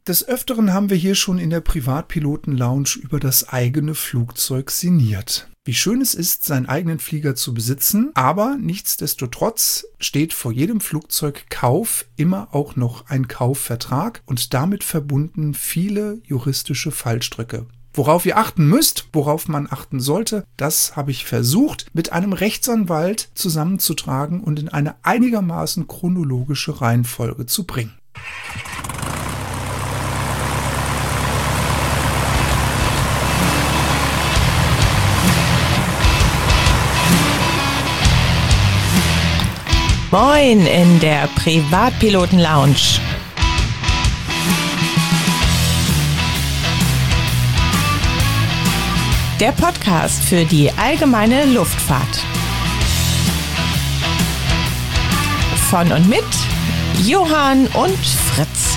Des Öfteren haben wir hier schon in der Privatpiloten-Lounge über das eigene Flugzeug sinniert. Wie schön es ist, seinen eigenen Flieger zu besitzen, aber nichtsdestotrotz steht vor jedem Flugzeugkauf immer auch noch ein Kaufvertrag und damit verbunden viele juristische Fallstricke. Worauf ihr achten müsst, worauf man achten sollte, das habe ich versucht, mit einem Rechtsanwalt zusammenzutragen und in eine einigermaßen chronologische Reihenfolge zu bringen. Moin in der Privatpiloten-Lounge. Der Podcast für die allgemeine Luftfahrt. Von und mit Johann und Fritz.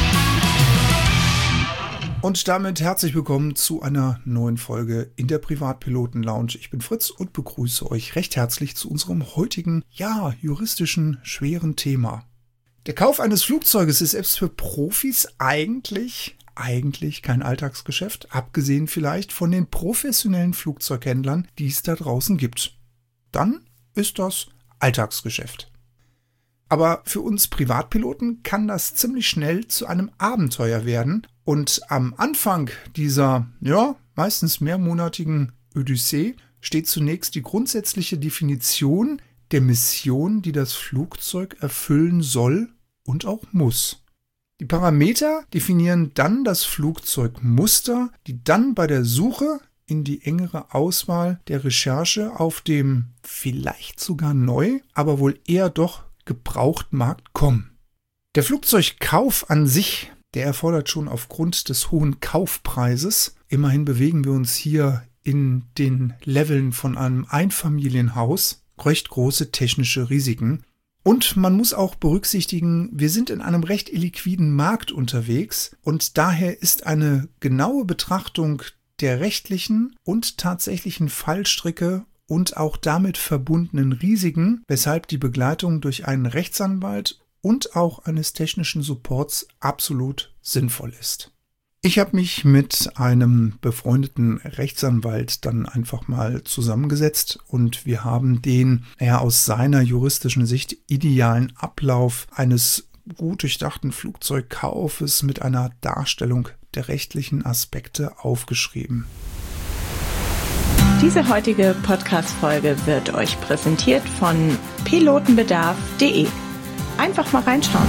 Und damit herzlich willkommen zu einer neuen Folge in der Privatpiloten-Lounge. Ich bin Fritz und begrüße euch recht herzlich zu unserem heutigen, juristischen, schweren Thema. Der Kauf eines Flugzeuges ist selbst für Profis eigentlich kein Alltagsgeschäft, abgesehen vielleicht von den professionellen Flugzeughändlern, die es da draußen gibt. Dann ist das Alltagsgeschäft. Aber für uns Privatpiloten kann das ziemlich schnell zu einem Abenteuer werden. Und am Anfang dieser, meistens mehrmonatigen Odyssee steht zunächst die grundsätzliche Definition der Mission, die das Flugzeug erfüllen soll und auch muss. Die Parameter definieren dann das Flugzeugmuster, die dann bei der Suche in die engere Auswahl der Recherche auf dem vielleicht sogar neu, aber wohl eher doch Gebrauchtmarkt kommen. Der Flugzeugkauf an sich, der erfordert schon aufgrund des hohen Kaufpreises, immerhin bewegen wir uns hier in den Leveln von einem Einfamilienhaus, recht große technische Risiken. Und man muss auch berücksichtigen, wir sind in einem recht illiquiden Markt unterwegs und daher ist eine genaue Betrachtung der rechtlichen und tatsächlichen Fallstricke und auch damit verbundenen Risiken, weshalb die Begleitung durch einen Rechtsanwalt und auch eines technischen Supports absolut sinnvoll ist. Ich habe mich mit einem befreundeten Rechtsanwalt dann einfach mal zusammengesetzt und wir haben den aus seiner juristischen Sicht idealen Ablauf eines gut durchdachten Flugzeugkaufes mit einer Darstellung der rechtlichen Aspekte aufgeschrieben. Diese heutige Podcast-Folge wird euch präsentiert von pilotenbedarf.de. Einfach mal reinschauen.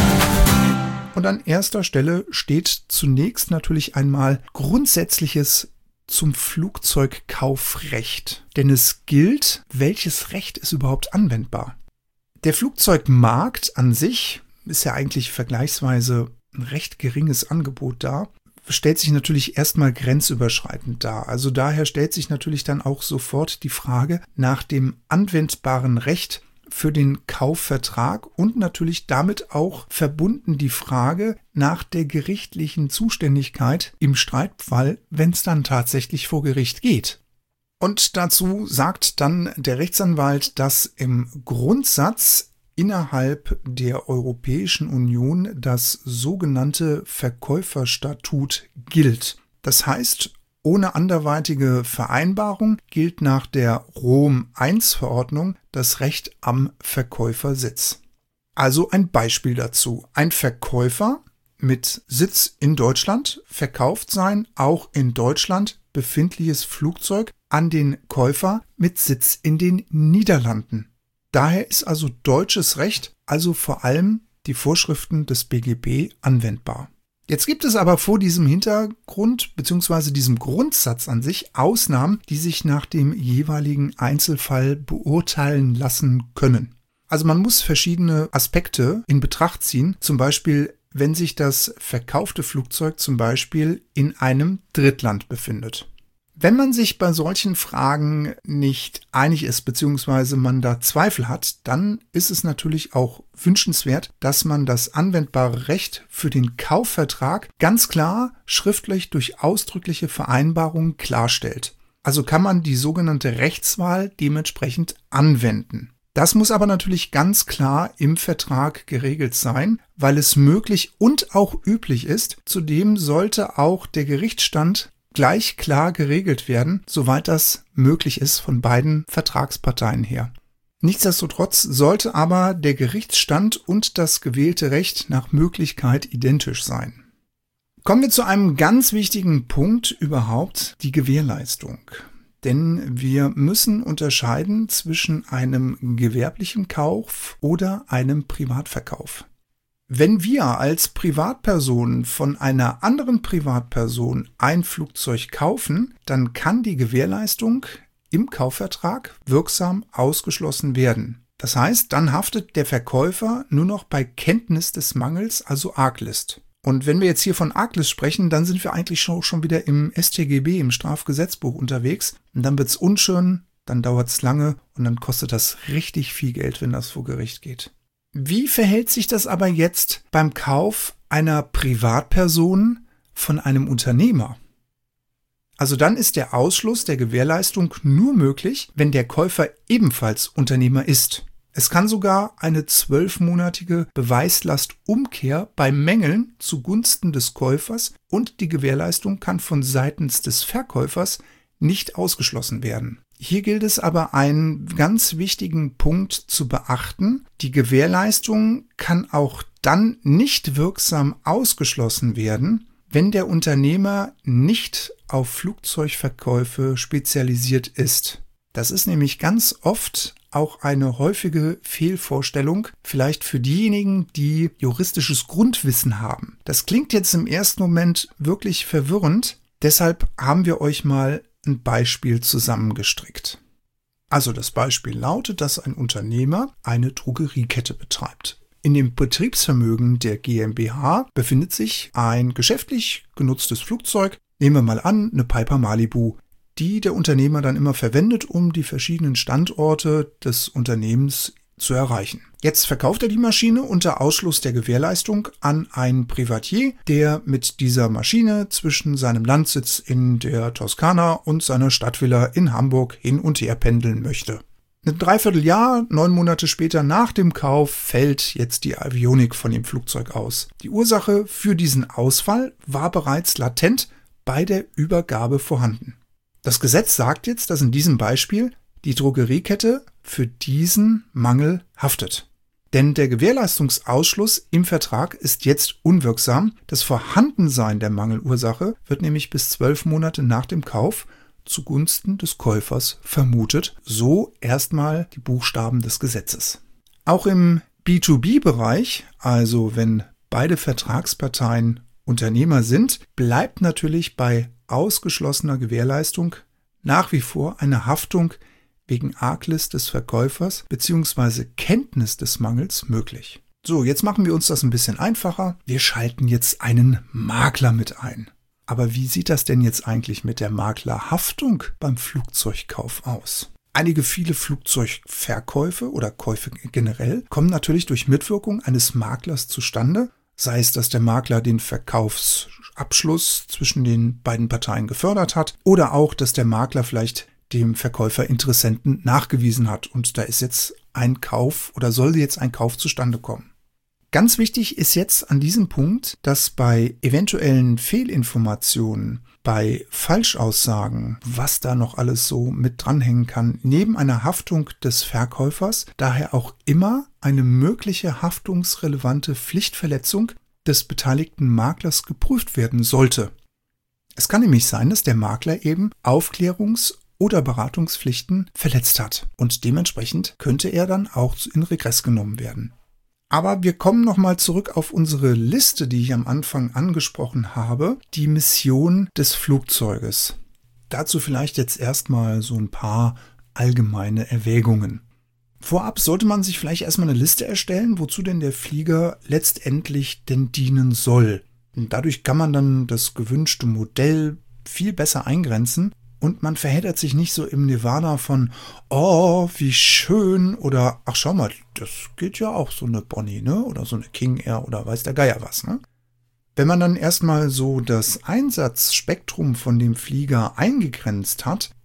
Und an erster Stelle steht zunächst natürlich einmal Grundsätzliches zum Flugzeugkaufrecht. Denn es gilt, welches Recht ist überhaupt anwendbar. Der Flugzeugmarkt an sich ist ja eigentlich vergleichsweise ein recht geringes Angebot da. Stellt sich natürlich erstmal grenzüberschreitend dar. Also daher stellt sich natürlich dann auch sofort die Frage nach dem anwendbaren Recht für den Kaufvertrag und natürlich damit auch verbunden die Frage nach der gerichtlichen Zuständigkeit im Streitfall, wenn es dann tatsächlich vor Gericht geht. Und dazu sagt dann der Rechtsanwalt, dass im Grundsatz innerhalb der Europäischen Union das sogenannte Verkäuferstatut gilt. Das heißt, ohne anderweitige Vereinbarung gilt nach der Rom-I-Verordnung das Recht am Verkäufersitz. Also ein Beispiel dazu. Ein Verkäufer mit Sitz in Deutschland verkauft sein auch in Deutschland befindliches Flugzeug an den Käufer mit Sitz in den Niederlanden. Daher ist also deutsches Recht, also vor allem die Vorschriften des BGB anwendbar. Jetzt gibt es aber vor diesem Hintergrund bzw. diesem Grundsatz an sich Ausnahmen, die sich nach dem jeweiligen Einzelfall beurteilen lassen können. Also man muss verschiedene Aspekte in Betracht ziehen, zum Beispiel wenn sich das verkaufte Flugzeug zum Beispiel in einem Drittland befindet. Wenn man sich bei solchen Fragen nicht einig ist bzw. man da Zweifel hat, dann ist es natürlich auch wünschenswert, dass man das anwendbare Recht für den Kaufvertrag ganz klar schriftlich durch ausdrückliche Vereinbarungen klarstellt. Also kann man die sogenannte Rechtswahl dementsprechend anwenden. Das muss aber natürlich ganz klar im Vertrag geregelt sein, weil es möglich und auch üblich ist. Zudem sollte auch der Gerichtsstand gleich klar geregelt werden, soweit das möglich ist von beiden Vertragsparteien her. Nichtsdestotrotz sollte aber der Gerichtsstand und das gewählte Recht nach Möglichkeit identisch sein. Kommen wir zu einem ganz wichtigen Punkt überhaupt, die Gewährleistung. Denn wir müssen unterscheiden zwischen einem gewerblichen Kauf oder einem Privatverkauf. Wenn wir als Privatperson von einer anderen Privatperson ein Flugzeug kaufen, dann kann die Gewährleistung im Kaufvertrag wirksam ausgeschlossen werden. Das heißt, dann haftet der Verkäufer nur noch bei Kenntnis des Mangels, also Arglist. Und wenn wir jetzt hier von Arglist sprechen, dann sind wir eigentlich schon wieder im StGB, im Strafgesetzbuch unterwegs. Und dann wird's unschön, dann dauert's lange und dann kostet das richtig viel Geld, wenn das vor Gericht geht. Wie verhält sich das aber jetzt beim Kauf einer Privatperson von einem Unternehmer? Also dann ist der Ausschluss der Gewährleistung nur möglich, wenn der Käufer ebenfalls Unternehmer ist. Es kann sogar eine 12-monatige Beweislastumkehr bei Mängeln zugunsten des Käufers und die Gewährleistung kann von seitens des Verkäufers nicht ausgeschlossen werden. Hier gilt es aber, einen ganz wichtigen Punkt zu beachten. Die Gewährleistung kann auch dann nicht wirksam ausgeschlossen werden, wenn der Unternehmer nicht auf Flugzeugverkäufe spezialisiert ist. Das ist nämlich ganz oft auch eine häufige Fehlvorstellung, vielleicht für diejenigen, die juristisches Grundwissen haben. Das klingt jetzt im ersten Moment wirklich verwirrend, deshalb haben wir euch mal ein Beispiel zusammengestrickt. Also das Beispiel lautet, dass ein Unternehmer eine Drogeriekette betreibt. In dem Betriebsvermögen der GmbH befindet sich ein geschäftlich genutztes Flugzeug, nehmen wir mal an, eine Piper Malibu, die der Unternehmer dann immer verwendet, um die verschiedenen Standorte des Unternehmens zu erreichen. Jetzt verkauft er die Maschine unter Ausschluss der Gewährleistung an einen Privatier, der mit dieser Maschine zwischen seinem Landsitz in der Toskana und seiner Stadtvilla in Hamburg hin und her pendeln möchte. Ein Dreivierteljahr, 9 Monate später nach dem Kauf, fällt jetzt die Avionik von dem Flugzeug aus. Die Ursache für diesen Ausfall war bereits latent bei der Übergabe vorhanden. Das Gesetz sagt jetzt, dass in diesem Beispiel die Drogeriekette für diesen Mangel haftet. Denn der Gewährleistungsausschluss im Vertrag ist jetzt unwirksam. Das Vorhandensein der Mangelursache wird nämlich bis 12 Monate nach dem Kauf zugunsten des Käufers vermutet. So erstmal die Buchstaben des Gesetzes. Auch im B2B-Bereich, also wenn beide Vertragsparteien Unternehmer sind, bleibt natürlich bei ausgeschlossener Gewährleistung nach wie vor eine Haftung wegen Arglist des Verkäufers bzw. Kenntnis des Mangels möglich. So, jetzt machen wir uns das ein bisschen einfacher. Wir schalten jetzt einen Makler mit ein. Aber wie sieht das denn jetzt eigentlich mit der Maklerhaftung beim Flugzeugkauf aus? Viele Flugzeugverkäufe oder Käufe generell kommen natürlich durch Mitwirkung eines Maklers zustande, sei es, dass der Makler den Verkaufsabschluss zwischen den beiden Parteien gefördert hat oder auch, dass der Makler vielleicht dem Verkäufer Interessenten nachgewiesen hat und da ist jetzt ein Kauf oder soll jetzt ein Kauf zustande kommen. Ganz wichtig ist jetzt an diesem Punkt, dass bei eventuellen Fehlinformationen, bei Falschaussagen, was da noch alles so mit dranhängen kann, neben einer Haftung des Verkäufers daher auch immer eine mögliche haftungsrelevante Pflichtverletzung des beteiligten Maklers geprüft werden sollte. Es kann nämlich sein, dass der Makler eben Aufklärungs- oder Beratungspflichten verletzt hat und dementsprechend könnte er dann auch in Regress genommen werden. Aber wir kommen nochmal zurück auf unsere Liste, die ich am Anfang angesprochen habe, die Mission des Flugzeuges. Dazu vielleicht jetzt erstmal so ein paar allgemeine Erwägungen. Vorab sollte man sich vielleicht erstmal eine Liste erstellen, wozu denn der Flieger letztendlich denn dienen soll. Und dadurch kann man dann das gewünschte Modell viel besser eingrenzen. Und man verheddert sich nicht so im Nirvana von, oh, wie schön, oder, ach schau mal, das geht ja auch, so eine Bonnie, ne? Oder so eine King Air oder weiß der Geier was, ne? Wenn man dann erstmal so das Einsatzspektrum von dem Flieger eingegrenzt hat,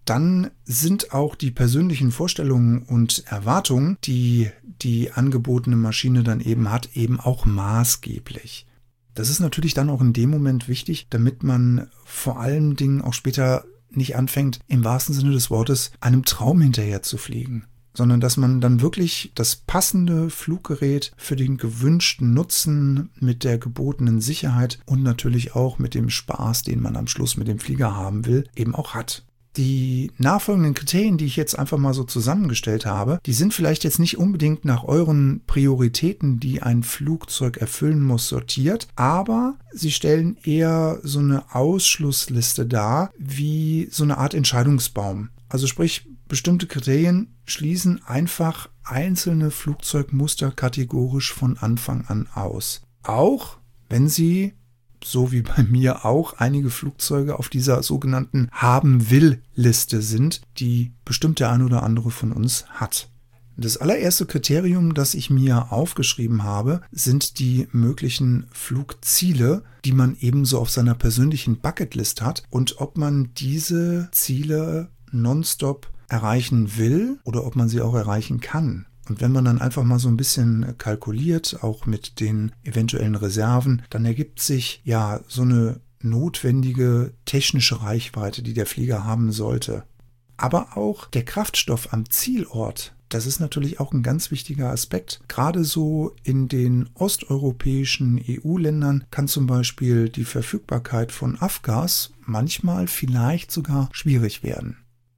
dann sind auch die persönlichen Vorstellungen und Erwartungen, die die angebotene Maschine dann eben hat, eben auch maßgeblich. Das ist natürlich dann auch in dem Moment wichtig, damit man vor allen Dingen auch später nicht anfängt, im wahrsten Sinne des Wortes, einem Traum hinterher zu fliegen, sondern dass man dann wirklich das passende Fluggerät für den gewünschten Nutzen mit der gebotenen Sicherheit und natürlich auch mit dem Spaß, den man am Schluss mit dem Flieger haben will, eben auch hat. Die nachfolgenden Kriterien, die ich jetzt einfach mal so zusammengestellt habe, die sind vielleicht jetzt nicht unbedingt nach euren Prioritäten, die ein Flugzeug erfüllen muss, sortiert, aber sie stellen eher so eine Ausschlussliste dar, wie so eine Art Entscheidungsbaum. Also sprich, bestimmte Kriterien schließen einfach einzelne Flugzeugmuster kategorisch von Anfang an aus. Auch wenn sie, so wie bei mir auch, einige Flugzeuge auf dieser sogenannten Haben-Will-Liste sind, die bestimmt der ein oder andere von uns hat. Das allererste Kriterium, das ich mir aufgeschrieben habe, sind die möglichen Flugziele, die man ebenso auf seiner persönlichen Bucketlist hat und ob man diese Ziele nonstop erreichen will oder ob man sie auch erreichen kann. Und wenn man dann einfach mal so ein bisschen kalkuliert, auch mit den eventuellen Reserven, dann ergibt sich ja so eine notwendige technische Reichweite, die der Flieger haben sollte. Aber auch der Kraftstoff am Zielort, das ist natürlich auch ein ganz wichtiger Aspekt. Gerade so in den osteuropäischen EU-Ländern kann zum Beispiel die Verfügbarkeit von Avgas manchmal vielleicht sogar schwierig werden.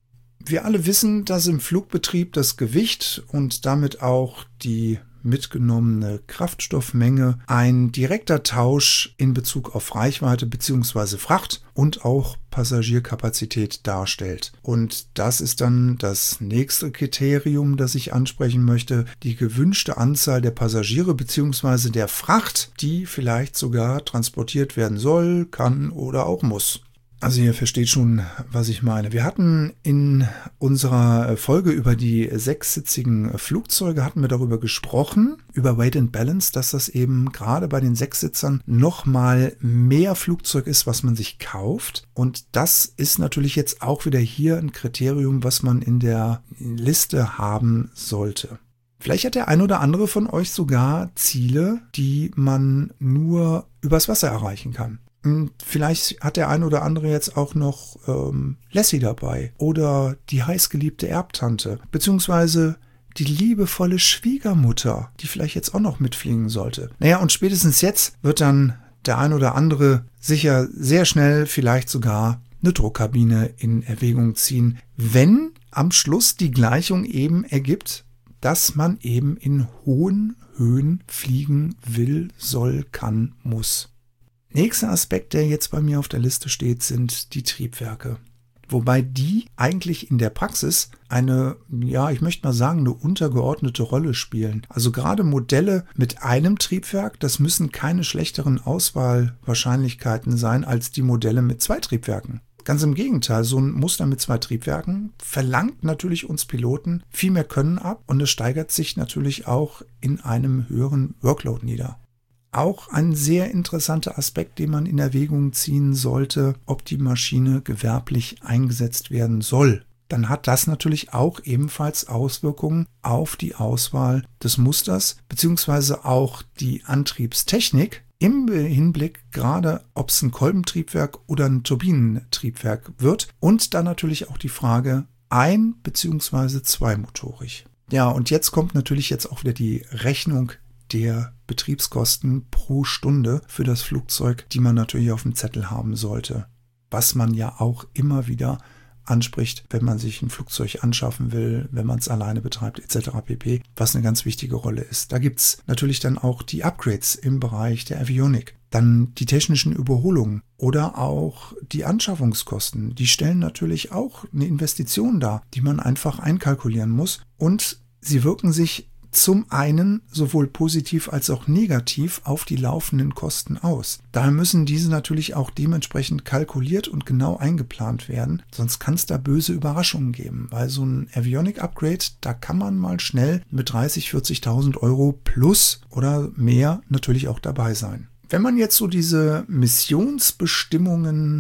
Wir alle wissen, dass im Flugbetrieb das Gewicht und damit auch die mitgenommene Kraftstoffmenge ein direkter Tausch in Bezug auf Reichweite bzw. Fracht und auch Passagierkapazität darstellt. Und das ist dann das nächste Kriterium, das ich ansprechen möchte, die gewünschte Anzahl der Passagiere bzw. der Fracht, die vielleicht sogar transportiert werden soll, kann oder auch muss. Also ihr versteht schon, was ich meine. Wir hatten in unserer Folge über die 6-sitzigen Flugzeuge, hatten wir darüber gesprochen, über Weight and Balance, dass das eben gerade bei den 6-Sitzern nochmal mehr Flugzeug ist, was man sich kauft. Und das ist natürlich jetzt auch wieder hier ein Kriterium, was man in der Liste haben sollte. Vielleicht hat der ein oder andere von euch sogar Ziele, die man nur übers Wasser erreichen kann. Vielleicht hat der ein oder andere jetzt auch noch Lassie dabei oder die heißgeliebte Erbtante, beziehungsweise die liebevolle Schwiegermutter, die vielleicht jetzt auch noch mitfliegen sollte. Naja, und spätestens jetzt wird dann der ein oder andere sicher sehr schnell vielleicht sogar eine Druckkabine in Erwägung ziehen, wenn am Schluss die Gleichung eben ergibt, dass man eben in hohen Höhen fliegen will, soll, kann, muss. Nächster Aspekt, der jetzt bei mir auf der Liste steht, sind die Triebwerke. Wobei die eigentlich in der Praxis eine, ja, ich möchte mal sagen, eine untergeordnete Rolle spielen. Also gerade Modelle mit einem Triebwerk, das müssen keine schlechteren Auswahlwahrscheinlichkeiten sein als die Modelle mit 2 Triebwerken. Ganz im Gegenteil, so ein Muster mit 2 Triebwerken verlangt natürlich uns Piloten viel mehr Können ab und es steigert sich natürlich auch in einem höheren Workload nieder. Auch ein sehr interessanter Aspekt, den man in Erwägung ziehen sollte, ob die Maschine gewerblich eingesetzt werden soll. Dann hat das natürlich auch ebenfalls Auswirkungen auf die Auswahl des Musters beziehungsweise auch die Antriebstechnik im Hinblick gerade, ob es ein Kolbentriebwerk oder ein Turbinentriebwerk wird und dann natürlich auch die Frage ein- beziehungsweise zweimotorig. Ja, und jetzt kommt natürlich jetzt auch wieder die Rechnung der Betriebskosten pro Stunde für das Flugzeug, die man natürlich auf dem Zettel haben sollte. Was man ja auch immer wieder anspricht, wenn man sich ein Flugzeug anschaffen will, wenn man es alleine betreibt etc. pp., was eine ganz wichtige Rolle ist. Da gibt es natürlich dann auch die Upgrades im Bereich der Avionik, dann die technischen Überholungen oder auch die Anschaffungskosten. Die stellen natürlich auch eine Investition dar, die man einfach einkalkulieren muss und sie wirken sich zum einen sowohl positiv als auch negativ auf die laufenden Kosten aus. Daher müssen diese natürlich auch dementsprechend kalkuliert und genau eingeplant werden, sonst kann es da böse Überraschungen geben, weil so ein Avionik-Upgrade, da kann man mal schnell mit 30.000, 40.000 Euro plus oder mehr natürlich auch dabei sein. Wenn man jetzt so diese Missionsbestimmungen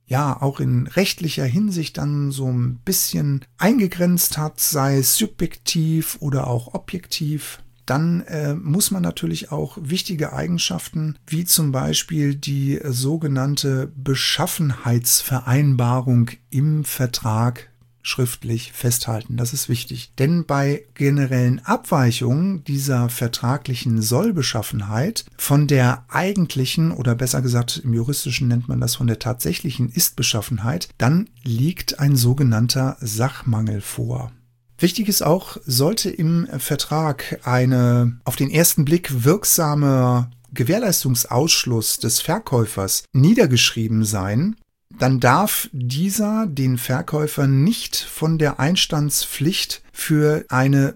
ja auch in rechtlicher Hinsicht dann so ein bisschen eingegrenzt hat, sei es subjektiv oder auch objektiv, dann muss man natürlich auch wichtige Eigenschaften wie zum Beispiel die sogenannte Beschaffenheitsvereinbarung im Vertrag schriftlich festhalten. Das ist wichtig. Denn bei generellen Abweichungen dieser vertraglichen Sollbeschaffenheit von der eigentlichen oder besser gesagt im Juristischen nennt man das von der tatsächlichen Ist-Beschaffenheit, dann liegt ein sogenannter Sachmangel vor. Wichtig ist auch, sollte im Vertrag eine auf den ersten Blick wirksame Gewährleistungsausschluss des Verkäufers niedergeschrieben sein, dann darf dieser den Verkäufer nicht von der Einstandspflicht für eine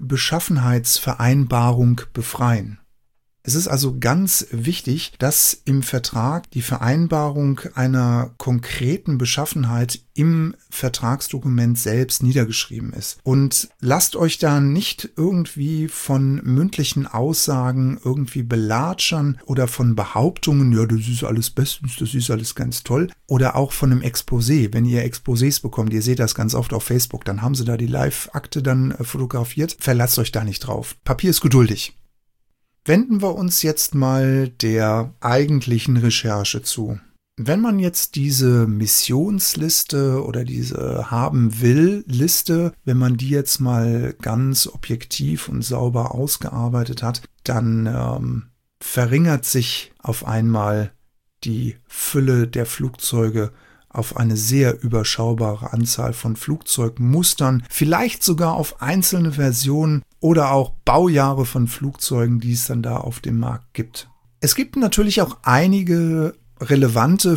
Beschaffenheitsvereinbarung befreien. Es ist also ganz wichtig, dass im Vertrag die Vereinbarung einer konkreten Beschaffenheit im Vertragsdokument selbst niedergeschrieben ist. Und lasst euch da nicht irgendwie von mündlichen Aussagen irgendwie belatschern oder von Behauptungen, ja, das ist alles bestens, das ist alles ganz toll. Oder auch von einem Exposé. Wenn ihr Exposés bekommt, ihr seht das ganz oft auf Facebook, dann haben sie da die Live-Akte dann fotografiert. Verlasst euch da nicht drauf. Papier ist geduldig. Wenden wir uns jetzt mal der eigentlichen Recherche zu. Wenn man jetzt diese Missionsliste oder diese Haben-Will-Liste, wenn man die jetzt mal ganz objektiv und sauber ausgearbeitet hat, dann verringert sich auf einmal die Fülle der Flugzeuge auf eine sehr überschaubare Anzahl von Flugzeugmustern, vielleicht sogar auf einzelne Versionen oder auch Baujahre von Flugzeugen, die es dann da auf dem Markt gibt. Es gibt natürlich auch einige relevante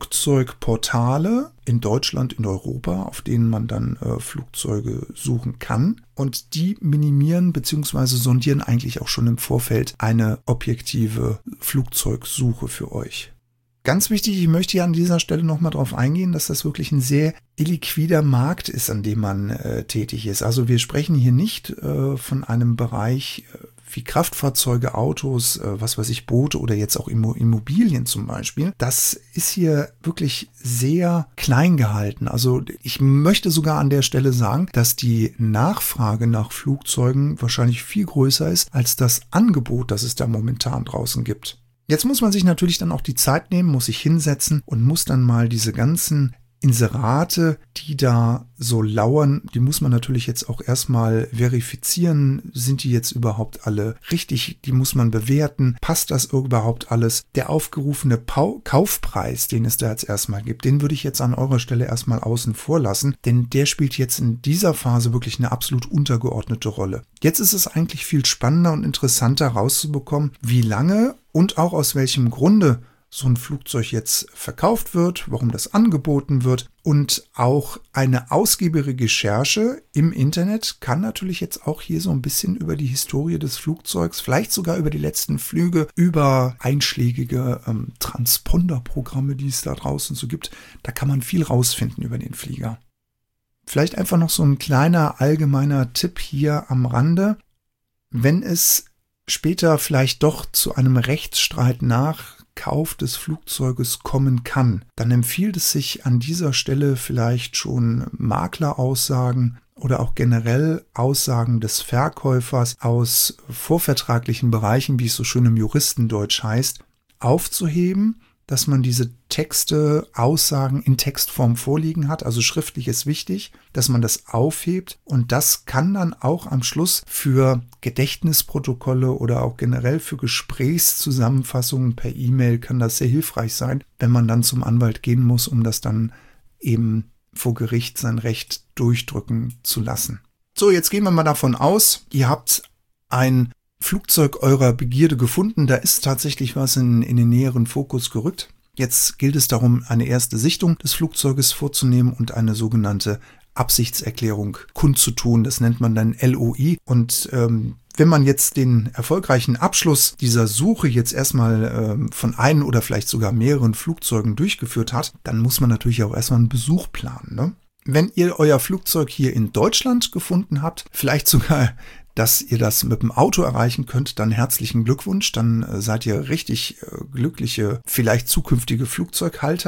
Flugzeugportale in Deutschland, in Europa, auf denen man dann Flugzeuge suchen kann. Und die minimieren bzw. sondieren eigentlich auch schon im Vorfeld eine objektive Flugzeugsuche für euch. Ganz wichtig, ich möchte hier an dieser Stelle nochmal drauf eingehen, dass das wirklich ein sehr illiquider Markt ist, an dem man tätig ist. Also wir sprechen hier nicht von einem Bereich wie Kraftfahrzeuge, Autos, was weiß ich, Boote oder jetzt auch Immobilien zum Beispiel. Das ist hier wirklich sehr klein gehalten. Also ich möchte sogar an der Stelle sagen, dass die Nachfrage nach Flugzeugen wahrscheinlich viel größer ist als das Angebot, das es da momentan draußen gibt. Jetzt muss man sich natürlich dann auch die Zeit nehmen, muss sich hinsetzen und muss dann mal diese ganzen Inserate, die da so lauern, die muss man natürlich jetzt auch erstmal verifizieren. Sind die jetzt überhaupt alle richtig? Die muss man bewerten. Passt das überhaupt alles? Der aufgerufene Kaufpreis, den es da jetzt erstmal gibt, den würde ich jetzt an eurer Stelle erstmal außen vor lassen, denn der spielt jetzt in dieser Phase wirklich eine absolut untergeordnete Rolle. Jetzt ist es eigentlich viel spannender und interessanter rauszubekommen, wie lange und auch aus welchem Grunde so ein Flugzeug jetzt verkauft wird, warum das angeboten wird, und auch eine ausgiebige Recherche im Internet kann natürlich jetzt auch hier so ein bisschen über die Historie des Flugzeugs, vielleicht sogar über die letzten Flüge, über einschlägige Transponderprogramme, die es da draußen so gibt, da kann man viel rausfinden über den Flieger. Vielleicht einfach noch so ein kleiner allgemeiner Tipp hier am Rande. Wenn es später vielleicht doch zu einem Rechtsstreit nach Kauf des Flugzeuges kommen kann, dann empfiehlt es sich an dieser Stelle vielleicht schon Makleraussagen oder auch generell Aussagen des Verkäufers aus vorvertraglichen Bereichen, wie es so schön im Juristendeutsch heißt, aufzuheben, dass man diese Texte, Aussagen in Textform vorliegen hat, also schriftlich ist wichtig, dass man das aufhebt und das kann dann auch am Schluss für Gedächtnisprotokolle oder auch generell für Gesprächszusammenfassungen per E-Mail kann das sehr hilfreich sein, wenn man dann zum Anwalt gehen muss, um das dann eben vor Gericht sein Recht durchdrücken zu lassen. So, jetzt gehen wir mal davon aus, ihr habt ein Flugzeug eurer Begierde gefunden, da ist tatsächlich was in den näheren Fokus gerückt. Jetzt gilt es darum, eine erste Sichtung des Flugzeuges vorzunehmen und eine sogenannte Absichtserklärung kundzutun. Das nennt man dann LOI. Und wenn man jetzt den erfolgreichen Abschluss dieser Suche jetzt erstmal von einem oder vielleicht sogar mehreren Flugzeugen durchgeführt hat, dann muss man natürlich auch erstmal einen Besuch planen, ne? Wenn ihr euer Flugzeug hier in Deutschland gefunden habt, vielleicht sogar dass ihr das mit dem Auto erreichen könnt, dann herzlichen Glückwunsch. Dann seid ihr richtig glückliche, vielleicht zukünftige Flugzeughalter.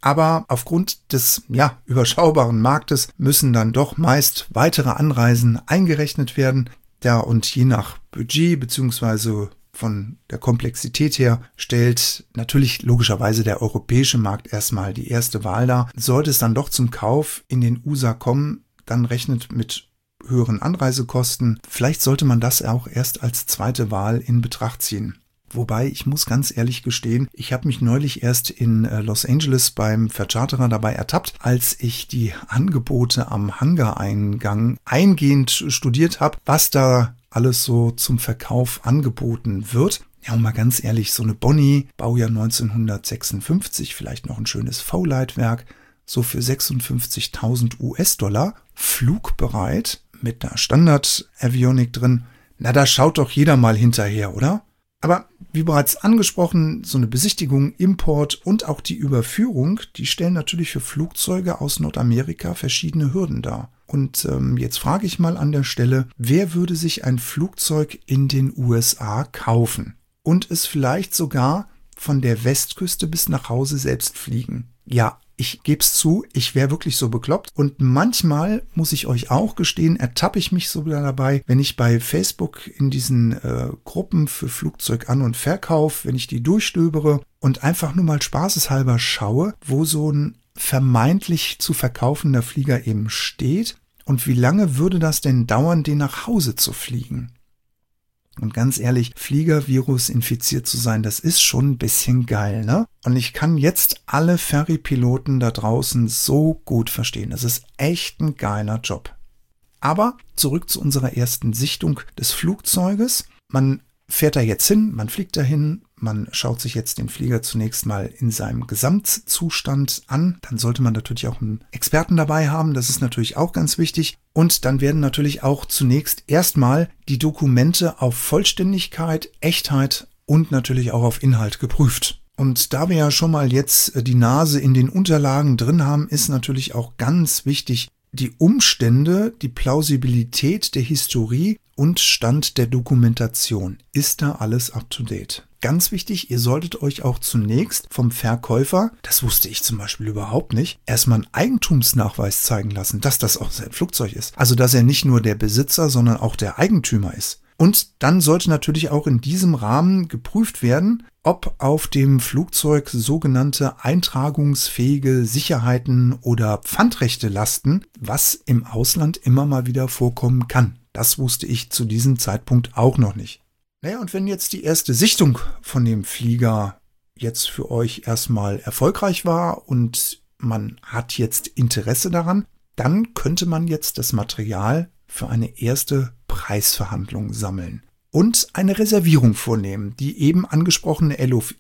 Aber aufgrund des überschaubaren Marktes müssen dann doch meist weitere Anreisen eingerechnet werden. Ja, und je nach Budget bzw. von der Komplexität her stellt natürlich logischerweise der europäische Markt erstmal die erste Wahl dar. Sollte es dann doch zum Kauf in den USA kommen, dann rechnet mit höheren Anreisekosten. Vielleicht sollte man das auch erst als zweite Wahl in Betracht ziehen. Wobei, ich muss ganz ehrlich gestehen, ich habe mich neulich erst in Los Angeles beim Vercharterer dabei ertappt, als ich die Angebote am Hangareingang eingehend studiert habe, was da alles so zum Verkauf angeboten wird. Ja, und mal ganz ehrlich, so eine Bonnie, Baujahr 1956, vielleicht noch ein schönes V-Leitwerk, so für 56.000 US-Dollar, flugbereit, mit einer Standard-Avionik drin. Na, da schaut doch jeder mal hinterher, oder? Aber wie bereits angesprochen, so eine Besichtigung, Import und auch die Überführung, die stellen natürlich für Flugzeuge aus Nordamerika verschiedene Hürden dar. Und jetzt frage ich mal an der Stelle, wer würde sich ein Flugzeug in den USA kaufen und es vielleicht sogar von der Westküste bis nach Hause selbst fliegen? Ja, ich gebe es zu, ich wäre wirklich so bekloppt. Und manchmal, muss ich euch auch gestehen, ertappe ich mich sogar dabei, wenn ich bei Facebook in diesen Gruppen für Flugzeugan- und Verkauf, wenn ich die durchstöbere und einfach nur mal spaßeshalber schaue, wo so ein vermeintlich zu verkaufender Flieger eben steht und wie lange würde das denn dauern, den nach Hause zu fliegen? Und ganz ehrlich, Fliegervirus infiziert zu sein, das ist schon ein bisschen geil, ne? Und ich kann jetzt alle Ferry-Piloten da draußen so gut verstehen. Das ist echt ein geiler Job. Aber zurück zu unserer ersten Sichtung des Flugzeuges. Man fährt da jetzt hin, man fliegt dahin, man schaut sich jetzt den Flieger zunächst mal in seinem Gesamtzustand an. Dann sollte man natürlich auch einen Experten dabei haben, das ist natürlich auch ganz wichtig. Und dann werden natürlich auch zunächst erstmal die Dokumente auf Vollständigkeit, Echtheit und natürlich auch auf Inhalt geprüft. Und da wir ja schon mal jetzt die Nase in den Unterlagen drin haben, ist natürlich auch ganz wichtig, die Umstände, die Plausibilität der Historie und Stand der Dokumentation. Ist da alles up to date? Ganz wichtig, ihr solltet euch auch zunächst vom Verkäufer, das wusste ich zum Beispiel überhaupt nicht, erstmal einen Eigentumsnachweis zeigen lassen, dass das auch sein Flugzeug ist. Also, dass er nicht nur der Besitzer, sondern auch der Eigentümer ist. Und dann sollte natürlich auch in diesem Rahmen geprüft werden, ob auf dem Flugzeug sogenannte eintragungsfähige Sicherheiten oder Pfandrechte lasten, was im Ausland immer mal wieder vorkommen kann. Das wusste ich zu diesem Zeitpunkt auch noch nicht. Naja, und wenn jetzt die erste Sichtung von dem Flieger jetzt für euch erstmal erfolgreich war und man hat jetzt Interesse daran, dann könnte man jetzt das Material für eine erste Preisverhandlung sammeln und eine Reservierung vornehmen, die eben angesprochene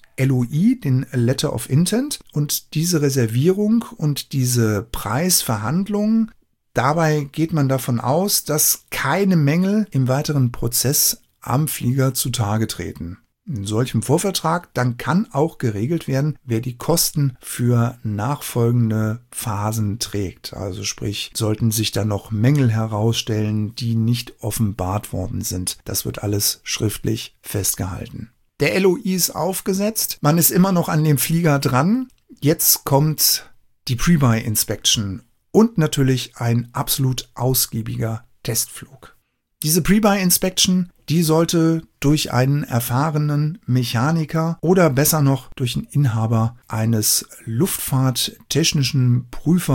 LOI, den Letter of Intent, und diese Reservierung und diese Preisverhandlung, dabei geht man davon aus, dass keine Mängel im weiteren Prozess am Flieger zutage treten. In solchem Vorvertrag dann kann auch geregelt werden, wer die Kosten für nachfolgende Phasen trägt. Also sprich, sollten sich da noch Mängel herausstellen, die nicht offenbart worden sind. Das wird alles schriftlich festgehalten. Der LOI ist aufgesetzt, man ist immer noch an dem Flieger dran. Jetzt kommt die Pre-Buy-Inspection und natürlich ein absolut ausgiebiger Testflug. Diese Pre-Buy-Inspection, die sollte durch einen erfahrenen Mechaniker oder besser noch durch einen Inhaber eines luftfahrttechnischen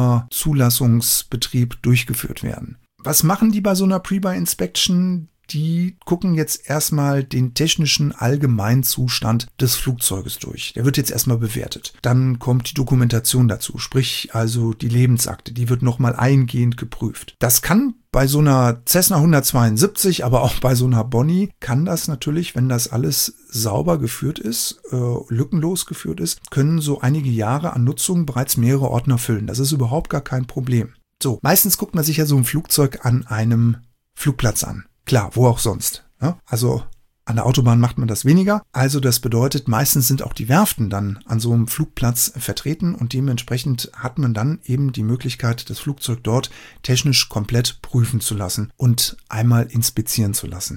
Prüferzulassungsbetriebs durchgeführt werden. Was machen die bei so einer Pre-Buy-Inspection? Die gucken jetzt erstmal den technischen Allgemeinzustand des Flugzeuges durch. Der wird jetzt erstmal bewertet. Dann kommt die Dokumentation dazu, sprich also die Lebensakte. Die wird nochmal eingehend geprüft. Das kann bei so einer Cessna 172, aber auch bei so einer Bonnie, kann das natürlich, wenn das alles sauber geführt ist, lückenlos geführt ist, können so einige Jahre an Nutzung bereits mehrere Ordner füllen. Das ist überhaupt gar kein Problem. So, meistens guckt man sich ja so ein Flugzeug an einem Flugplatz an. Klar, wo auch sonst. Ja? Also an der Autobahn macht man das weniger. Also das bedeutet, meistens sind auch die Werften dann an so einem Flugplatz vertreten und dementsprechend hat man dann eben die Möglichkeit, das Flugzeug dort technisch komplett prüfen zu lassen und einmal inspizieren zu lassen.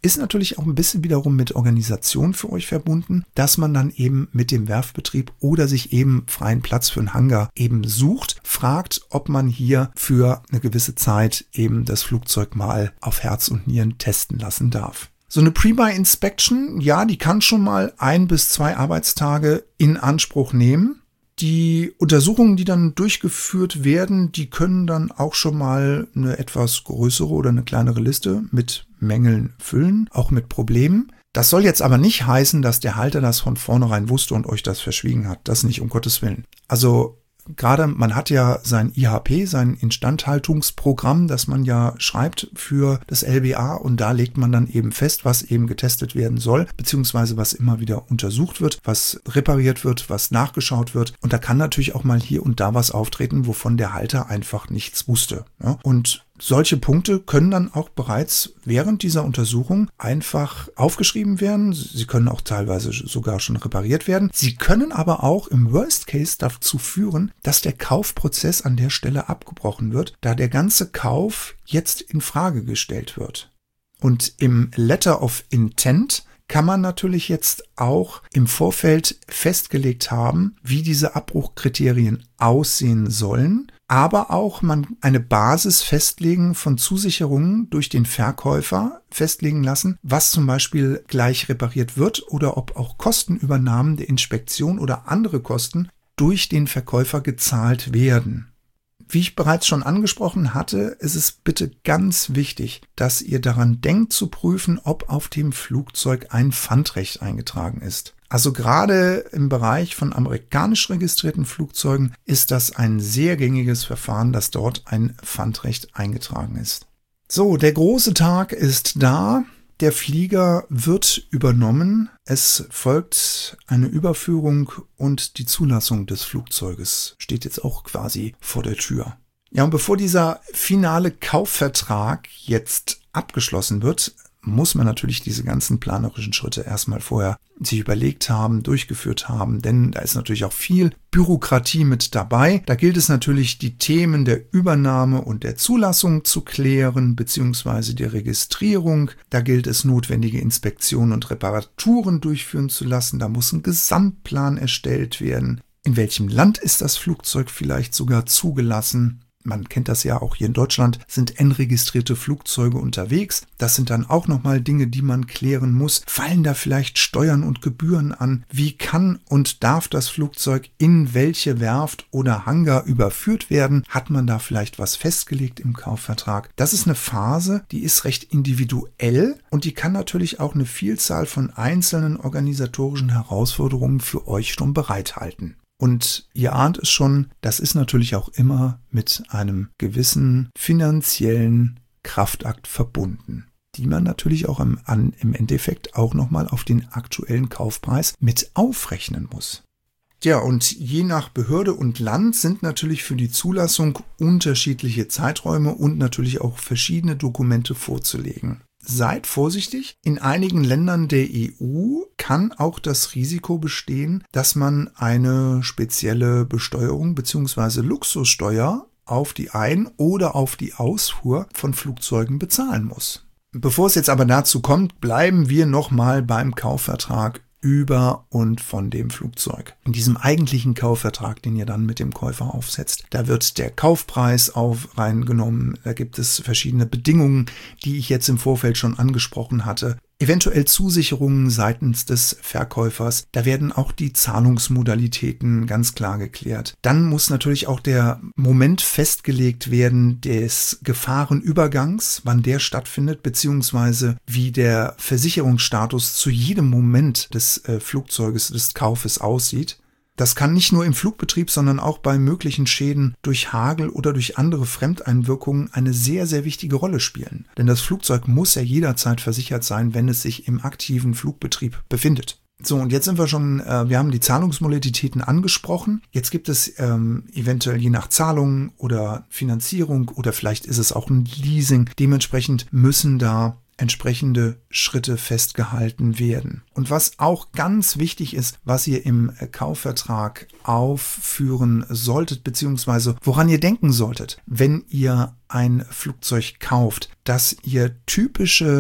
Ist natürlich auch ein bisschen wiederum mit Organisation für euch verbunden, dass man dann eben mit dem Werftbetrieb oder sich eben freien Platz für einen Hangar eben sucht, fragt, ob man hier für eine gewisse Zeit eben das Flugzeug mal auf Herz und Nieren testen lassen darf. So eine Pre-Buy-Inspection, ja, die kann schon mal 1 bis 2 Arbeitstage in Anspruch nehmen. Die Untersuchungen, die dann durchgeführt werden, die können dann auch schon mal eine etwas größere oder eine kleinere Liste mit Mängeln füllen, auch mit Problemen. Das soll jetzt aber nicht heißen, dass der Halter das von vornherein wusste und euch das verschwiegen hat. Das nicht, um Gottes Willen. Also gerade, man hat ja sein IHP, sein Instandhaltungsprogramm, das man ja schreibt für das LBA, und da legt man dann eben fest, was eben getestet werden soll, beziehungsweise was immer wieder untersucht wird, was repariert wird, was nachgeschaut wird. Und da kann natürlich auch mal hier und da was auftreten, wovon der Halter einfach nichts wusste. Ja? Und solche Punkte können dann auch bereits während dieser Untersuchung einfach aufgeschrieben werden. Sie können auch teilweise sogar schon repariert werden. Sie können aber auch im Worst Case dazu führen, dass der Kaufprozess an der Stelle abgebrochen wird, da der ganze Kauf jetzt in Frage gestellt wird. Und im Letter of Intent kann man natürlich jetzt auch im Vorfeld festgelegt haben, wie diese Abbruchkriterien aussehen sollen, aber auch man eine Basis festlegen von Zusicherungen durch den Verkäufer festlegen lassen, was zum Beispiel gleich repariert wird oder ob auch Kostenübernahmen der Inspektion oder andere Kosten durch den Verkäufer gezahlt werden. Wie ich bereits schon angesprochen hatte, ist es bitte ganz wichtig, dass ihr daran denkt zu prüfen, ob auf dem Flugzeug ein Pfandrecht eingetragen ist. Also gerade im Bereich von amerikanisch registrierten Flugzeugen ist das ein sehr gängiges Verfahren, dass dort ein Pfandrecht eingetragen ist. So, der große Tag ist da. Der Flieger wird übernommen. Es folgt eine Überführung und die Zulassung des Flugzeuges steht jetzt auch quasi vor der Tür. Ja, und bevor dieser finale Kaufvertrag jetzt abgeschlossen wird, muss man natürlich diese ganzen planerischen Schritte erstmal vorher sich überlegt haben, durchgeführt haben, denn da ist natürlich auch viel Bürokratie mit dabei. Da gilt es natürlich, die Themen der Übernahme und der Zulassung zu klären, beziehungsweise der Registrierung. Da gilt es, notwendige Inspektionen und Reparaturen durchführen zu lassen. Da muss ein Gesamtplan erstellt werden. In welchem Land ist das Flugzeug vielleicht sogar zugelassen? Man kennt das ja auch hier in Deutschland, sind N-registrierte Flugzeuge unterwegs. Das sind dann auch nochmal Dinge, die man klären muss. Fallen da vielleicht Steuern und Gebühren an? Wie kann und darf das Flugzeug in welche Werft oder Hangar überführt werden? Hat man da vielleicht was festgelegt im Kaufvertrag? Das ist eine Phase, die ist recht individuell und die kann natürlich auch eine Vielzahl von einzelnen organisatorischen Herausforderungen für euch schon bereithalten. Und ihr ahnt es schon, das ist natürlich auch immer mit einem gewissen finanziellen Kraftakt verbunden, die man natürlich auch im Endeffekt auch nochmal auf den aktuellen Kaufpreis mit aufrechnen muss. Ja, und je nach Behörde und Land sind natürlich für die Zulassung unterschiedliche Zeiträume und natürlich auch verschiedene Dokumente vorzulegen. Seid vorsichtig, in einigen Ländern der EU kann auch das Risiko bestehen, dass man eine spezielle Besteuerung bzw. Luxussteuer auf die Ein- oder auf die Ausfuhr von Flugzeugen bezahlen muss. Bevor es jetzt aber dazu kommt, bleiben wir nochmal beim Kaufvertrag über und von dem Flugzeug. In diesem eigentlichen Kaufvertrag, den ihr dann mit dem Käufer aufsetzt, da wird der Kaufpreis reingenommen, da gibt es verschiedene Bedingungen, die ich jetzt im Vorfeld schon angesprochen hatte. Eventuell Zusicherungen seitens des Verkäufers, da werden auch die Zahlungsmodalitäten ganz klar geklärt. Dann muss natürlich auch der Moment festgelegt werden des Gefahrenübergangs, wann der stattfindet, beziehungsweise wie der Versicherungsstatus zu jedem Moment des Flugzeuges, des Kaufes aussieht. Das kann nicht nur im Flugbetrieb, sondern auch bei möglichen Schäden durch Hagel oder durch andere Fremdeinwirkungen eine sehr, sehr wichtige Rolle spielen. Denn das Flugzeug muss ja jederzeit versichert sein, wenn es sich im aktiven Flugbetrieb befindet. So, und jetzt sind wir wir haben die Zahlungsmodalitäten angesprochen. Jetzt gibt es eventuell je nach Zahlung oder Finanzierung oder vielleicht ist es auch ein Leasing. Dementsprechend müssen da entsprechende Schritte festgehalten werden. Und was auch ganz wichtig ist, was ihr im Kaufvertrag aufführen solltet, beziehungsweise woran ihr denken solltet, wenn ihr ein Flugzeug kauft, dass ihr typische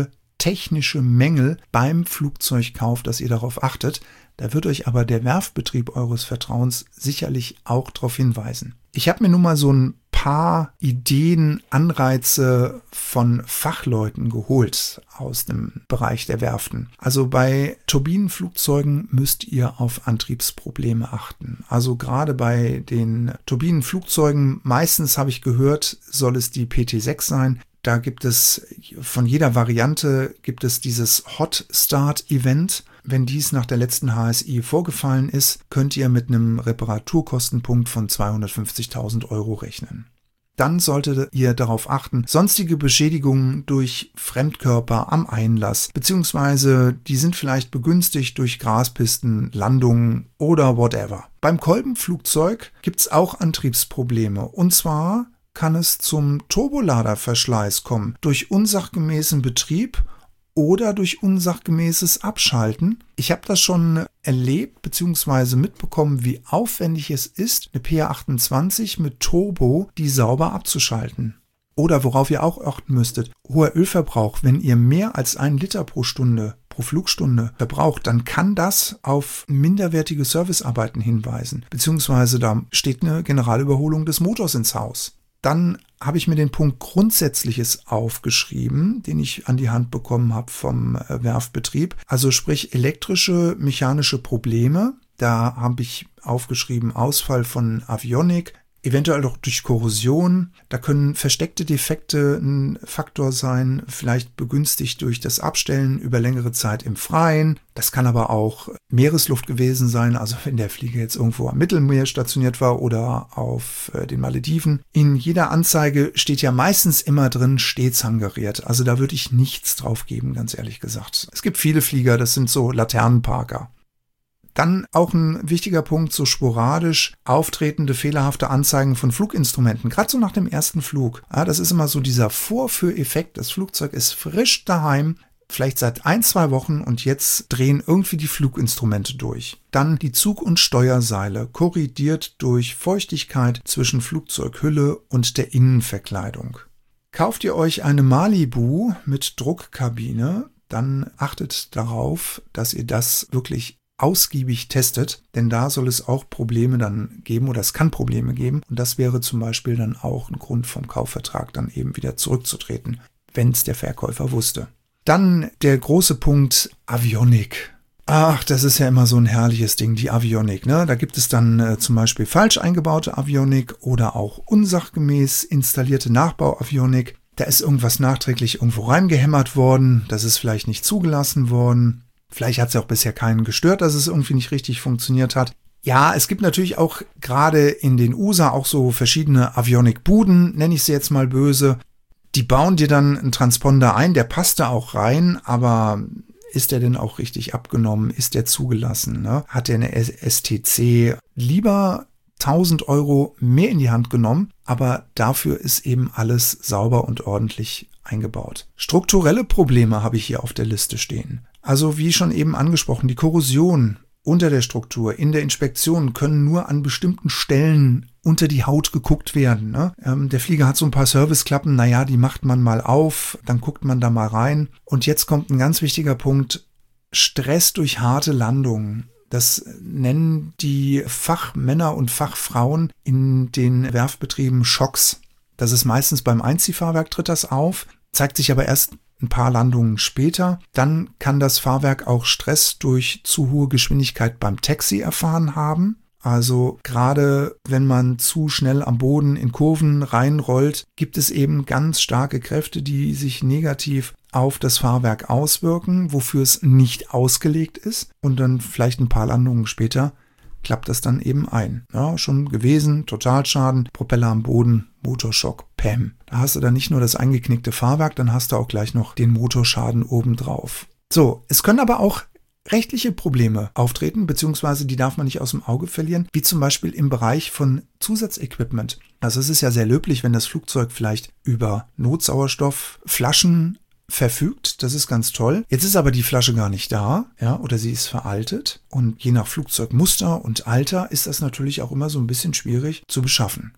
technische Mängel beim Flugzeugkauf, dass ihr darauf achtet. Da wird euch aber der Werftbetrieb eures Vertrauens sicherlich auch darauf hinweisen. Ich habe mir nun mal so ein paar Ideen, Anreize von Fachleuten geholt aus dem Bereich der Werften. Also bei Turbinenflugzeugen müsst ihr auf Antriebsprobleme achten. Also gerade bei den Turbinenflugzeugen, meistens habe ich gehört, soll es die PT6 sein. Da gibt es von jeder Variante dieses Hot Start Event. Wenn dies nach der letzten HSI vorgefallen ist, könnt ihr mit einem Reparaturkostenpunkt von 250.000 € rechnen. Dann solltet ihr darauf achten, sonstige Beschädigungen durch Fremdkörper am Einlass, beziehungsweise die sind vielleicht begünstigt durch Graspisten, Landungen oder whatever. Beim Kolbenflugzeug gibt es auch Antriebsprobleme, und zwar kann es zum Turboladerverschleiß kommen durch unsachgemäßen Betrieb oder durch unsachgemäßes Abschalten. Ich habe das schon erlebt bzw. mitbekommen, wie aufwendig es ist, eine PA28 mit Turbo, die sauber abzuschalten. Oder worauf ihr auch achten müsstet, hoher Ölverbrauch. Wenn ihr mehr als 1 Liter pro Flugstunde verbraucht, dann kann das auf minderwertige Servicearbeiten hinweisen. Beziehungsweise da steht eine Generalüberholung des Motors ins Haus. Dann habe ich mir den Punkt Grundsätzliches aufgeschrieben, den ich an die Hand bekommen habe vom Werftbetrieb. Also sprich elektrische, mechanische Probleme. Da habe ich aufgeschrieben Ausfall von Avionik, eventuell auch durch Korrosion. Da können versteckte Defekte ein Faktor sein, vielleicht begünstigt durch das Abstellen über längere Zeit im Freien. Das kann aber auch Meeresluft gewesen sein, also wenn der Flieger jetzt irgendwo am Mittelmeer stationiert war oder auf den Malediven. In jeder Anzeige steht ja meistens immer drin, stets hangariert. Also da würde ich nichts drauf geben, ganz ehrlich gesagt. Es gibt viele Flieger, das sind so Laternenparker. Dann auch ein wichtiger Punkt, so sporadisch auftretende fehlerhafte Anzeigen von Fluginstrumenten, gerade so nach dem ersten Flug. Ja, das ist immer so dieser Vorführeffekt, das Flugzeug ist frisch daheim, vielleicht seit 1-2 Wochen und jetzt drehen irgendwie die Fluginstrumente durch. Dann die Zug- und Steuerseile, korrodiert durch Feuchtigkeit zwischen Flugzeughülle und der Innenverkleidung. Kauft ihr euch eine Malibu mit Druckkabine, dann achtet darauf, dass ihr das wirklich ausgiebig testet, denn da soll es auch Probleme dann geben oder es kann Probleme geben und das wäre zum Beispiel dann auch ein Grund vom Kaufvertrag dann eben wieder zurückzutreten, wenn es der Verkäufer wusste. Dann der große Punkt Avionik. Ach, das ist ja immer so ein herrliches Ding, die Avionik, ne? Da gibt es dann zum Beispiel falsch eingebaute Avionik oder auch unsachgemäß installierte Nachbau-Avionik. Da ist irgendwas nachträglich irgendwo reingehämmert worden, das ist vielleicht nicht zugelassen worden. Vielleicht hat es ja auch bisher keinen gestört, dass es irgendwie nicht richtig funktioniert hat. Ja, es gibt natürlich auch gerade in den USA auch so verschiedene Avionik-Buden, nenne ich sie jetzt mal böse. Die bauen dir dann einen Transponder ein, der passt da auch rein, aber ist der denn auch richtig abgenommen? Ist der zugelassen? Ne? Hat der eine STC? Lieber 1.000 € mehr in die Hand genommen, aber dafür ist eben alles sauber und ordentlich eingebaut. Strukturelle Probleme habe ich hier auf der Liste stehen. Also wie schon eben angesprochen, die Korrosion unter der Struktur in der Inspektion können nur an bestimmten Stellen unter die Haut geguckt werden. Ne? Der Flieger hat so ein paar Serviceklappen, naja, die macht man mal auf, dann guckt man da mal rein. Und jetzt kommt ein ganz wichtiger Punkt, Stress durch harte Landungen. Das nennen die Fachmänner und Fachfrauen in den Werftbetrieben Schocks. Das ist meistens beim Einziehfahrwerk tritt das auf, zeigt sich aber erst ein paar Landungen später. Dann kann das Fahrwerk auch Stress durch zu hohe Geschwindigkeit beim Taxi erfahren haben. Also gerade wenn man zu schnell am Boden in Kurven reinrollt, gibt es eben ganz starke Kräfte, die sich negativ auf das Fahrwerk auswirken, wofür es nicht ausgelegt ist. Und dann vielleicht ein paar Landungen später klappt das dann eben ein. Ja, schon gewesen, Totalschaden, Propeller am Boden, Motorschock, Pam. Da hast du dann nicht nur das eingeknickte Fahrwerk, dann hast du auch gleich noch den Motorschaden obendrauf. So, es können aber auch rechtliche Probleme auftreten, beziehungsweise die darf man nicht aus dem Auge verlieren, wie zum Beispiel im Bereich von Zusatzequipment. Also es ist ja sehr löblich, wenn das Flugzeug vielleicht über Notsauerstoffflaschen verfügt, das ist ganz toll. Jetzt ist aber die Flasche gar nicht da, ja, oder sie ist veraltet und je nach Flugzeugmuster und Alter ist das natürlich auch immer so ein bisschen schwierig zu beschaffen.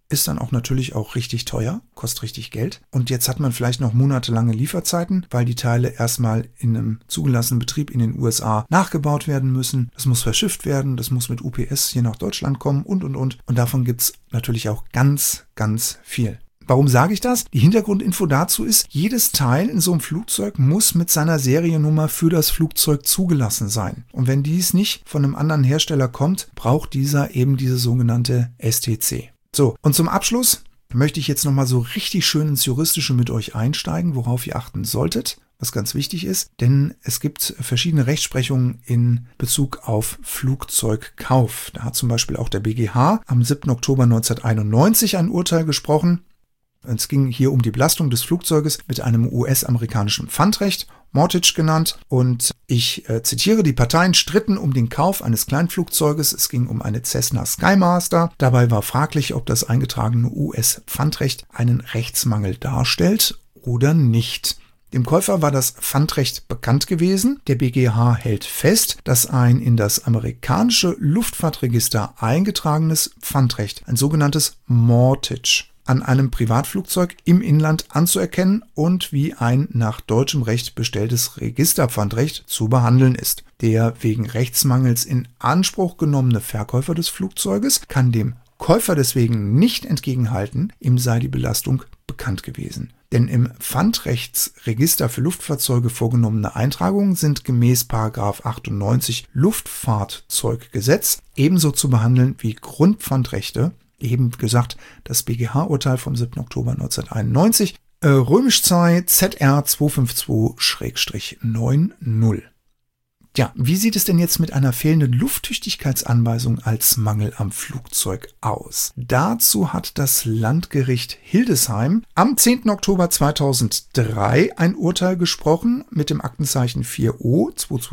ist dann auch natürlich auch richtig teuer, kostet richtig Geld. Und jetzt hat man vielleicht noch monatelange Lieferzeiten, weil die Teile erstmal in einem zugelassenen Betrieb in den USA nachgebaut werden müssen. Das muss verschifft werden, das muss mit UPS hier nach Deutschland kommen und. Und davon gibt es natürlich auch ganz, ganz viel. Warum sage ich das? Die Hintergrundinfo dazu ist, jedes Teil in so einem Flugzeug muss mit seiner Seriennummer für das Flugzeug zugelassen sein. Und wenn dies nicht von einem anderen Hersteller kommt, braucht dieser eben diese sogenannte STC. So, und zum Abschluss möchte ich jetzt nochmal so richtig schön ins Juristische mit euch einsteigen, worauf ihr achten solltet, was ganz wichtig ist, denn es gibt verschiedene Rechtsprechungen in Bezug auf Flugzeugkauf. Da hat zum Beispiel auch der BGH am 7. Oktober 1991 ein Urteil gesprochen. Es ging hier um die Belastung des Flugzeuges mit einem US-amerikanischen Pfandrecht, Mortgage genannt, und ich zitiere: Die Parteien stritten um den Kauf eines Kleinflugzeuges. Es ging um eine Cessna Skymaster. Dabei war fraglich, ob das eingetragene US-Pfandrecht einen Rechtsmangel darstellt oder nicht. Dem Käufer war das Pfandrecht bekannt gewesen. Der BGH hält fest, dass ein in das amerikanische Luftfahrtregister eingetragenes Pfandrecht, ein sogenanntes Mortgage, an einem Privatflugzeug im Inland anzuerkennen und wie ein nach deutschem Recht bestelltes Registerpfandrecht zu behandeln ist. Der wegen Rechtsmangels in Anspruch genommene Verkäufer des Flugzeuges kann dem Käufer deswegen nicht entgegenhalten, ihm sei die Belastung bekannt gewesen. Denn im Pfandrechtsregister für Luftfahrzeuge vorgenommene Eintragungen sind gemäß § 98 Luftfahrzeuggesetz ebenso zu behandeln wie Grundpfandrechte. Eben gesagt, das BGH-Urteil vom 7. Oktober 1991, Römischzei ZR 252-90. Ja, wie sieht es denn jetzt mit einer fehlenden Lufttüchtigkeitsanweisung als Mangel am Flugzeug aus? Dazu hat das Landgericht Hildesheim am 10. Oktober 2003 ein Urteil gesprochen mit dem Aktenzeichen 4O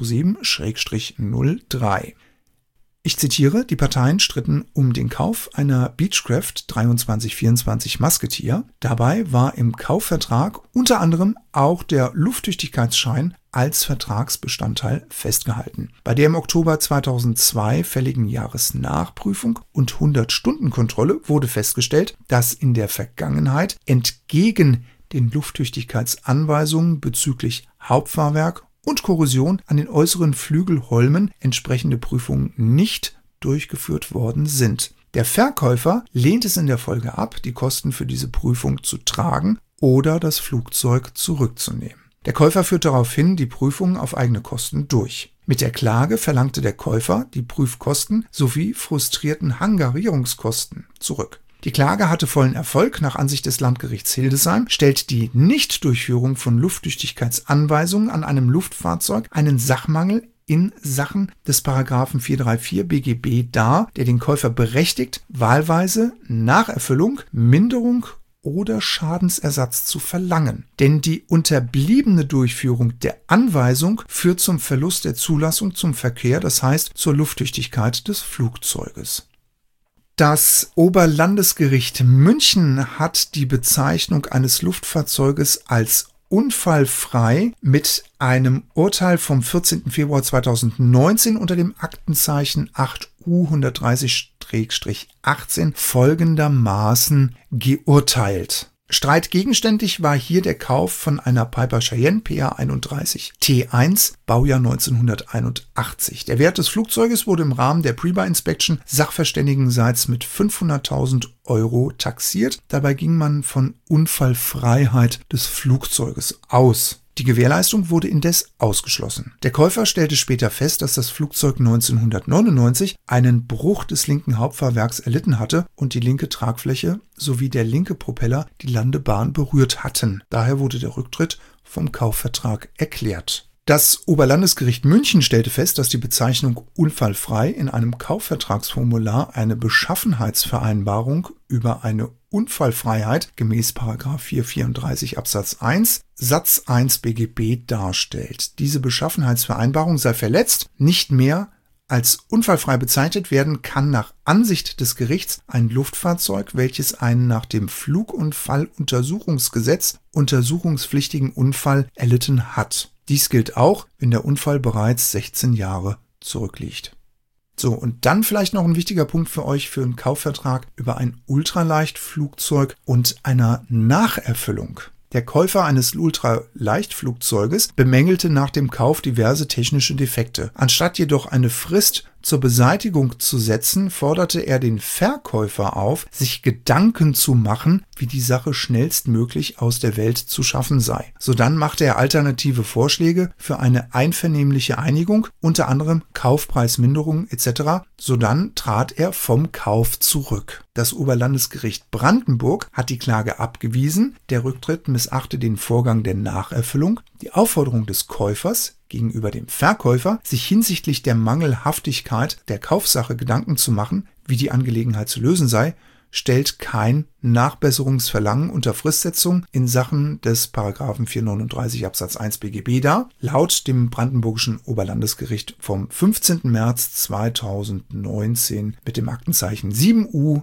227-03. Ich zitiere: Die Parteien stritten um den Kauf einer Beechcraft 2324 Musketeer. Dabei war im Kaufvertrag unter anderem auch der Lufttüchtigkeitsschein als Vertragsbestandteil festgehalten. Bei der im Oktober 2002 fälligen Jahresnachprüfung und 100-Stunden-Kontrolle wurde festgestellt, dass in der Vergangenheit entgegen den Lufttüchtigkeitsanweisungen bezüglich Hauptfahrwerk und Korrosion an den äußeren Flügelholmen entsprechende Prüfungen nicht durchgeführt worden sind. Der Verkäufer lehnt es in der Folge ab, die Kosten für diese Prüfung zu tragen oder das Flugzeug zurückzunehmen. Der Käufer führt daraufhin die Prüfungen auf eigene Kosten durch. Mit der Klage verlangte der Käufer die Prüfkosten sowie frustrierten Hangarierungskosten zurück. Die Klage hatte vollen Erfolg. Nach Ansicht des Landgerichts Hildesheim stellt die Nichtdurchführung von Lufttüchtigkeitsanweisungen an einem Luftfahrzeug einen Sachmangel in Sachen des § 434 BGB dar, der den Käufer berechtigt, wahlweise nach Erfüllung, Minderung oder Schadensersatz zu verlangen. Denn die unterbliebene Durchführung der Anweisung führt zum Verlust der Zulassung zum Verkehr, das heißt zur Lufttüchtigkeit des Flugzeuges. Das Oberlandesgericht München hat die Bezeichnung eines Luftfahrzeuges als unfallfrei mit einem Urteil vom 14. Februar 2019 unter dem Aktenzeichen 8U 130-18 folgendermaßen geurteilt. Streitgegenständig war hier der Kauf von einer Piper Cheyenne PA31 T1, Baujahr 1981. Der Wert des Flugzeuges wurde im Rahmen der Pre-Buy-Inspection sachverständigenseits mit 500.000 € taxiert. Dabei ging man von Unfallfreiheit des Flugzeuges aus. Die Gewährleistung wurde indes ausgeschlossen. Der Käufer stellte später fest, dass das Flugzeug 1999 einen Bruch des linken Hauptfahrwerks erlitten hatte und die linke Tragfläche sowie der linke Propeller die Landebahn berührt hatten. Daher wurde der Rücktritt vom Kaufvertrag erklärt. Das Oberlandesgericht München stellte fest, dass die Bezeichnung unfallfrei in einem Kaufvertragsformular eine Beschaffenheitsvereinbarung über eine Unfallfreiheit gemäß § 434 Absatz 1 Satz 1 BGB darstellt. Diese Beschaffenheitsvereinbarung sei verletzt, nicht mehr als unfallfrei bezeichnet werden kann nach Ansicht des Gerichts ein Luftfahrzeug, welches einen nach dem Flugunfalluntersuchungsgesetz untersuchungspflichtigen Unfall erlitten hat. Dies gilt auch, wenn der Unfall bereits 16 Jahre zurückliegt. So, und dann vielleicht noch ein wichtiger Punkt für euch für einen Kaufvertrag über ein Ultraleichtflugzeug und einer Nacherfüllung. Der Käufer eines Ultraleichtflugzeuges bemängelte nach dem Kauf diverse technische Defekte. Anstatt jedoch eine Frist zur Beseitigung zu setzen, forderte er den Verkäufer auf, sich Gedanken zu machen, wie die Sache schnellstmöglich aus der Welt zu schaffen sei. Sodann machte er alternative Vorschläge für eine einvernehmliche Einigung, unter anderem Kaufpreisminderung etc. Sodann trat er vom Kauf zurück. Das Oberlandesgericht Brandenburg hat die Klage abgewiesen. Der Rücktritt missachte den Vorgang der Nacherfüllung. Die Aufforderung des Käufers gegenüber dem Verkäufer, sich hinsichtlich der Mangelhaftigkeit der Kaufsache Gedanken zu machen, wie die Angelegenheit zu lösen sei, stellt kein Nachbesserungsverlangen unter Fristsetzung in Sachen des § 439 Absatz 1 BGB dar. Laut dem Brandenburgischen Oberlandesgericht vom 15. März 2019 mit dem Aktenzeichen 7U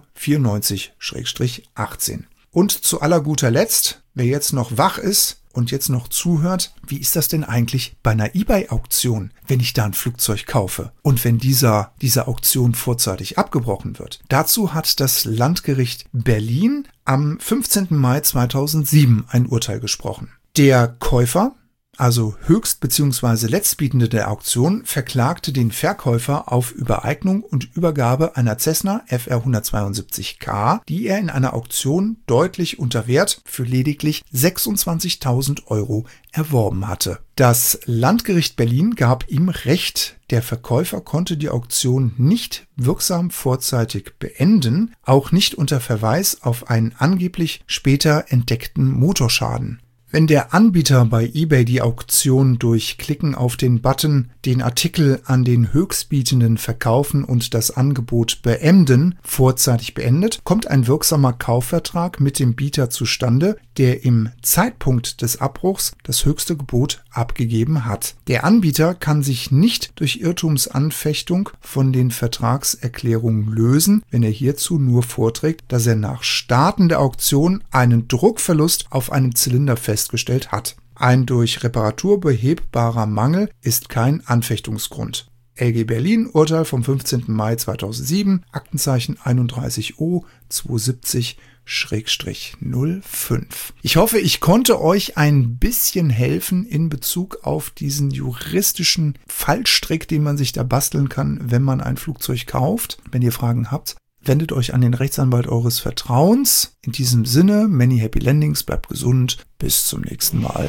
94/18. Und zu aller guter Letzt, wer jetzt noch wach ist und jetzt noch zuhört, wie ist das denn eigentlich bei einer eBay-Auktion, wenn ich da ein Flugzeug kaufe und wenn diese Auktion vorzeitig abgebrochen wird? Dazu hat das Landgericht Berlin am 15. Mai 2007 ein Urteil gesprochen. Der Käufer, also Höchst- bzw. Letztbietende der Auktion, verklagte den Verkäufer auf Übereignung und Übergabe einer Cessna FR 172K, die er in einer Auktion deutlich unter Wert für lediglich 26.000 € erworben hatte. Das Landgericht Berlin gab ihm Recht. Der Verkäufer konnte die Auktion nicht wirksam vorzeitig beenden, auch nicht unter Verweis auf einen angeblich später entdeckten Motorschaden. Wenn der Anbieter bei eBay die Auktion durch Klicken auf den Button den Artikel an den Höchstbietenden verkaufen und das Angebot beenden vorzeitig beendet, kommt ein wirksamer Kaufvertrag mit dem Bieter zustande, der im Zeitpunkt des Abbruchs das höchste Gebot abgegeben hat. Der Anbieter kann sich nicht durch Irrtumsanfechtung von den Vertragserklärungen lösen, wenn er hierzu nur vorträgt, dass er nach Starten der Auktion einen Druckverlust auf einem Zylinder festgestellt hat. Ein durch Reparatur behebbarer Mangel ist kein Anfechtungsgrund. LG Berlin, Urteil vom 15. Mai 2007, Aktenzeichen 31O 270/05. Ich hoffe, ich konnte euch ein bisschen helfen in Bezug auf diesen juristischen Fallstrick, den man sich da basteln kann, wenn man ein Flugzeug kauft. Wenn ihr Fragen habt, wendet euch an den Rechtsanwalt eures Vertrauens. In diesem Sinne, many happy landings, bleibt gesund, bis zum nächsten Mal.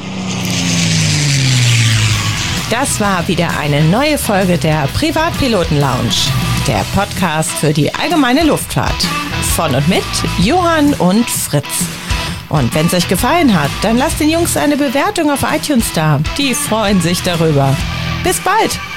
Das war wieder eine neue Folge der Privatpiloten Lounge, der Podcast für die allgemeine Luftfahrt. Von und mit Johann und Fritz. Und wenn es euch gefallen hat, dann lasst den Jungs eine Bewertung auf iTunes da. Die freuen sich darüber. Bis bald!